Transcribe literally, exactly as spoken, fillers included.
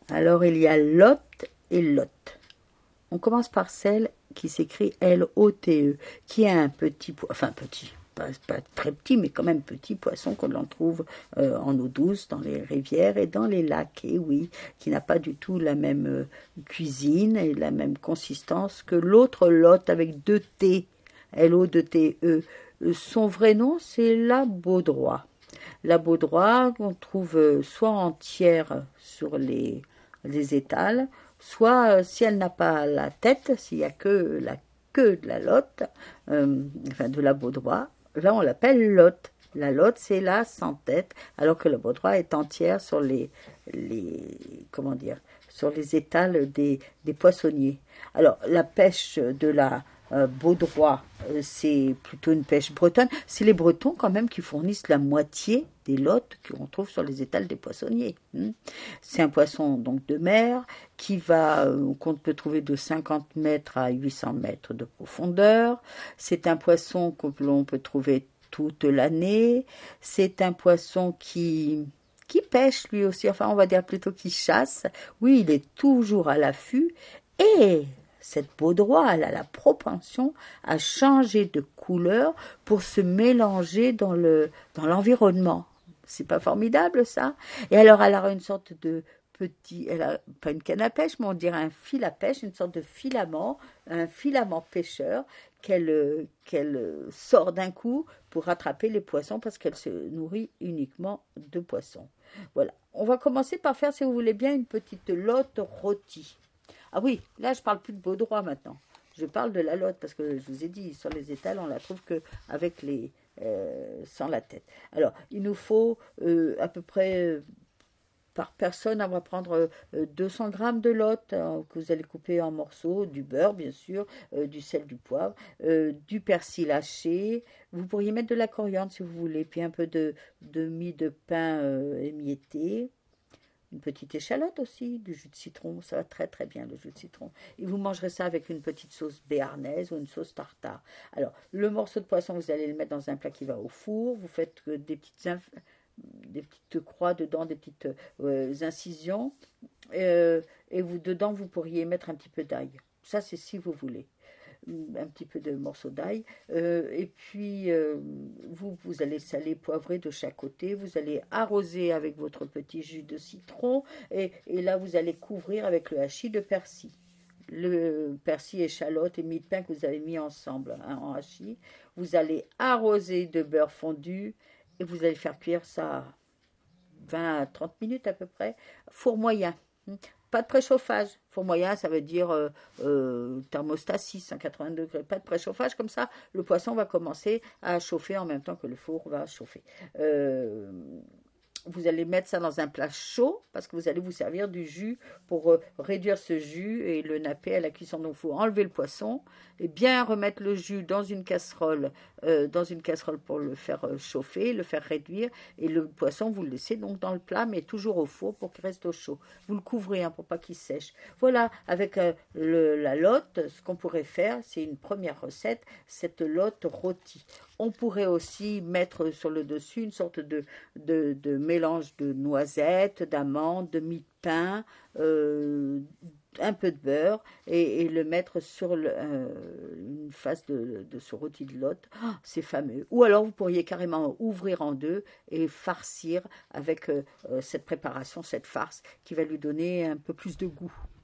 Alors, il y a Lot et Lot. On commence par celle qui s'écrit L O T E, qui est un petit, enfin petit, pas, pas très petit, mais quand même petit poisson que l'on trouve euh, en eau douce, dans les rivières et dans les lacs, et oui, qui n'a pas du tout la même euh, cuisine et la même consistance que l'autre Lot avec deux T, L O T E. Son vrai nom, c'est la baudroie. La baudroie, on trouve soit entière sur les, les étals, soit si elle n'a pas la tête, s'il n'y a que la queue de la lotte, euh, enfin de la baudroie, là on l'appelle lotte. La lotte, c'est la sans tête, alors que la baudroie est entière sur les, les comment dire, sur les étals des, des poissonniers. Alors la pêche de la Euh, baudroie, euh, c'est plutôt une pêche bretonne. C'est les Bretons quand même qui fournissent la moitié des lottes qu'on trouve sur les étals des poissonniers. Hmm. C'est un poisson donc de mer qui va, euh, qu'on peut trouver de cinquante mètres à huit cents mètres de profondeur. C'est un poisson que l'on peut trouver toute l'année. C'est un poisson qui qui pêche lui aussi, enfin on va dire plutôt qui chasse. Oui, il est toujours à l'affût et cette baudroie, elle a la propension à changer de couleur pour se mélanger dans le dans l'environnement. C'est pas formidable ça? Et alors elle a une sorte de petit, elle a pas une canne à pêche, mais on dirait un fil à pêche, une sorte de filament, un filament pêcheur qu'elle qu'elle sort d'un coup pour rattraper les poissons parce qu'elle se nourrit uniquement de poissons. Voilà. On va commencer par faire, si vous voulez bien, une petite lotte rôtie. Ah oui, là je parle plus de baudroie maintenant. Je parle de la lotte parce que je vous ai dit, sur les étals, on la trouve que avec les euh, sans la tête. Alors, il nous faut euh, à peu près euh, par personne, on va prendre euh, deux cents grammes de lotte euh, que vous allez couper en morceaux, du beurre bien sûr, euh, du sel, du poivre, euh, du persil haché. Vous pourriez mettre de la coriandre si vous voulez, puis un peu de, de mie de pain euh, émietté. Une petite échalote aussi, du jus de citron, ça va très très bien le jus de citron. Et vous mangerez ça avec une petite sauce béarnaise ou une sauce tartare. Alors, le morceau de poisson, vous allez le mettre dans un plat qui va au four, vous faites des petites, inf... des petites croix dedans, des petites euh, incisions, euh, et vous dedans, vous pourriez mettre un petit peu d'ail. Ça, c'est si vous voulez. Un petit peu de morceaux d'ail, euh, et puis euh, vous, vous allez saler, poivrer de chaque côté, vous allez arroser avec votre petit jus de citron, et, et là vous allez couvrir avec le hachis de persil. Le persil, échalote et mie de pain que vous avez mis ensemble hein, en hachis. Vous allez arroser de beurre fondu, et vous allez faire cuire ça vingt à trente minutes à peu près, four moyen. Pas de préchauffage. Four moyen, ça veut dire euh, euh, thermostat six cent quatre-vingts degrés. Pas de préchauffage, comme ça, le poisson va commencer à chauffer en même temps que le four va chauffer. Euh, vous allez mettre ça dans un plat chaud parce que vous allez vous servir du jus pour euh, réduire ce jus et le napper à la cuisson. Donc, il faut enlever le poisson et bien remettre le jus dans une casserole, euh, dans une casserole pour le faire euh, chauffer, le faire réduire. Et le poisson, vous le laissez donc dans le plat, mais toujours au four pour qu'il reste au chaud. Vous le couvrez hein, pour pas qu'il sèche. Voilà, avec euh, le, la lotte, ce qu'on pourrait faire, c'est une première recette, cette lotte rôtie. On pourrait aussi mettre sur le dessus une sorte de, de, de mélange de noisettes, d'amandes, de mie de pain, euh, un peu de beurre et, et le mettre sur le, euh, une face de, de ce rôti de lotte. Oh, c'est fameux. Ou alors vous pourriez carrément ouvrir en deux et farcir avec euh, cette préparation, cette farce qui va lui donner un peu plus de goût.